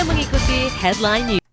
Anda mengikuti Headline News.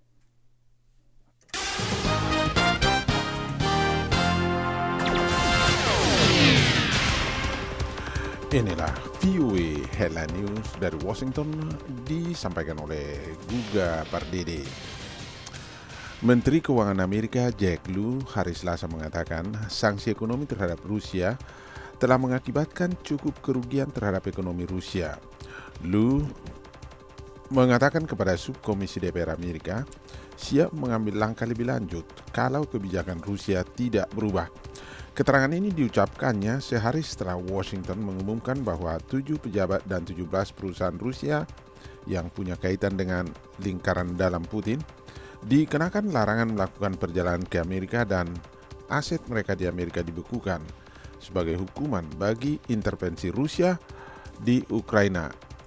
Inilah VOA Headline News dari Washington disampaikan oleh Guga Pardede. Menteri Keuangan Amerika Jack Lew hari Selasa mengatakan sanksi ekonomi terhadap Rusia telah mengakibatkan cukup kerugian terhadap ekonomi Rusia. Lew mengatakan kepada subkomisi DPR Amerika siap mengambil langkah lebih lanjut kalau kebijakan Rusia tidak berubah. Keterangan ini diucapkannya sehari setelah Washington mengumumkan bahwa 7 pejabat dan 17 perusahaan Rusia yang punya kaitan dengan lingkaran dalam Putin dikenakan larangan melakukan perjalanan ke Amerika dan aset mereka di Amerika dibekukan sebagai hukuman bagi intervensi Rusia di Ukraina.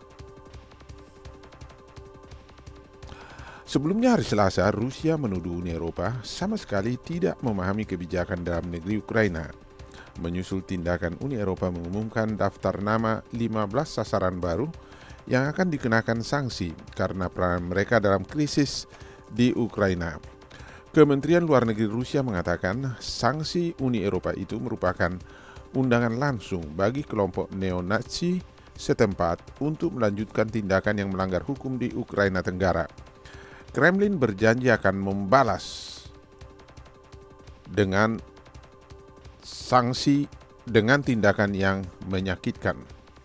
Sebelumnya hari Selasa, Rusia menuduh Uni Eropa sama sekali tidak memahami kebijakan dalam negeri Ukraina. Menyusul tindakan Uni Eropa mengumumkan daftar nama 15 sasaran baru yang akan dikenakan sanksi karena peran mereka dalam krisis di Ukraina. Kementerian Luar Negeri Rusia mengatakan sanksi Uni Eropa itu merupakan undangan langsung bagi kelompok neo-Nazi setempat untuk melanjutkan tindakan yang melanggar hukum di Ukraina Tenggara. Kremlin berjanji akan membalas dengan sanksi dengan tindakan yang menyakitkan.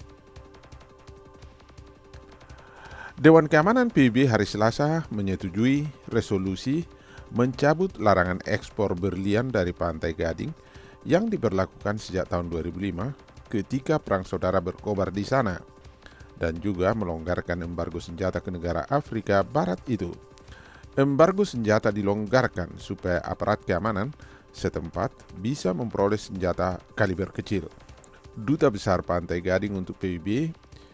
Dewan Keamanan PBB hari Selasa menyetujui resolusi mencabut larangan ekspor berlian dari Pantai Gading yang diberlakukan sejak tahun 2005 ketika perang saudara berkobar di sana, dan juga melonggarkan embargo senjata ke negara Afrika Barat itu. Embargo senjata dilonggarkan supaya aparat keamanan setempat bisa memperoleh senjata kaliber kecil. Duta Besar Pantai Gading untuk PBB,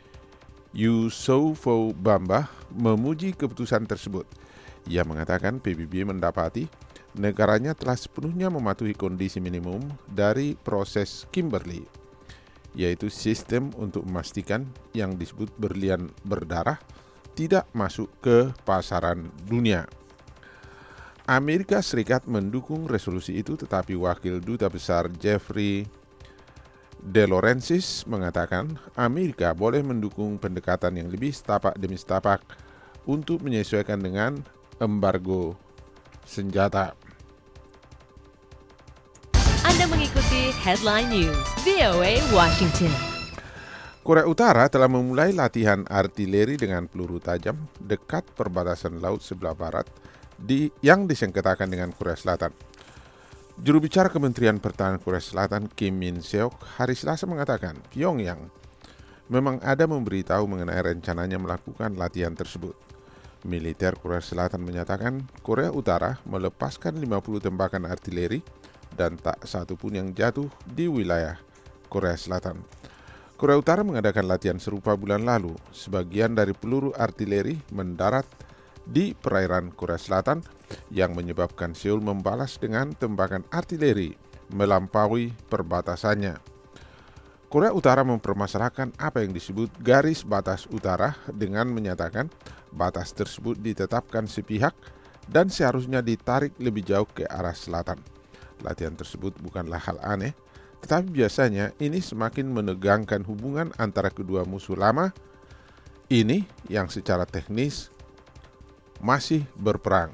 Yusoufo Bamba, memuji keputusan tersebut. Ia mengatakan PBB mendapati negaranya telah sepenuhnya mematuhi kondisi minimum dari proses Kimberley, yaitu sistem untuk memastikan yang disebut berlian berdarah tidak masuk ke pasaran dunia. Amerika Serikat mendukung resolusi itu, tetapi Wakil Duta Besar Jeffrey De Laurentiis mengatakan Amerika boleh mendukung pendekatan yang lebih setapak demi setapak untuk menyesuaikan dengan embargo senjata. Anda mengikuti Headline News, VOA Washington. Korea Utara telah memulai latihan artileri dengan peluru tajam dekat perbatasan laut sebelah barat yang disengketakan dengan Korea Selatan. Juru bicara Kementerian Pertahanan Korea Selatan Kim Min Seok hari Selasa mengatakan Pyongyang memang ada memberitahu mengenai rencananya melakukan latihan tersebut. Militer Korea Selatan menyatakan Korea Utara melepaskan 50 tembakan artileri dan tak satu pun yang jatuh di wilayah Korea Selatan. Korea Utara mengadakan latihan serupa bulan lalu. Sebagian dari peluru artileri mendarat di perairan Korea Selatan yang menyebabkan Seoul membalas dengan tembakan artileri melampaui perbatasannya. Korea Utara mempermasalahkan apa yang disebut garis batas utara dengan menyatakan batas tersebut ditetapkan sepihak dan seharusnya ditarik lebih jauh ke arah selatan. Latihan tersebut bukanlah hal aneh, tetapi biasanya ini semakin menegangkan hubungan antara kedua musuh lama ini yang secara teknis masih berperang.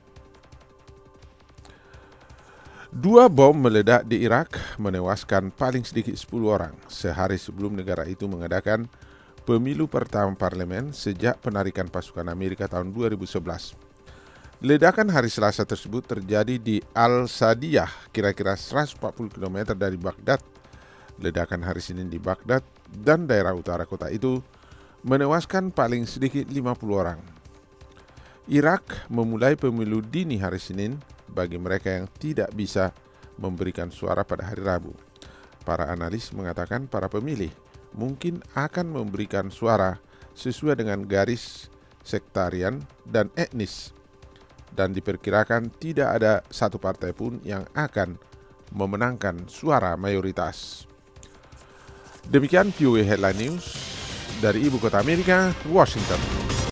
2 bom meledak di Irak menewaskan paling sedikit 10 orang sehari sebelum negara itu mengadakan pemilu pertama parlemen sejak penarikan pasukan Amerika tahun 2011. Ledakan hari Selasa tersebut terjadi di Al-Sadiyah, kira-kira 140 km dari Baghdad. Ledakan hari Senin di Baghdad dan daerah utara kota itu menewaskan paling sedikit 50 orang. Irak memulai pemilu dini hari Senin bagi mereka yang tidak bisa memberikan suara pada hari Rabu. Para analis mengatakan para pemilih mungkin akan memberikan suara sesuai dengan garis sektarian dan etnis, dan diperkirakan tidak ada satu partai pun yang akan memenangkan suara mayoritas. Demikian VOA Headline News dari Ibu Kota Amerika, Washington.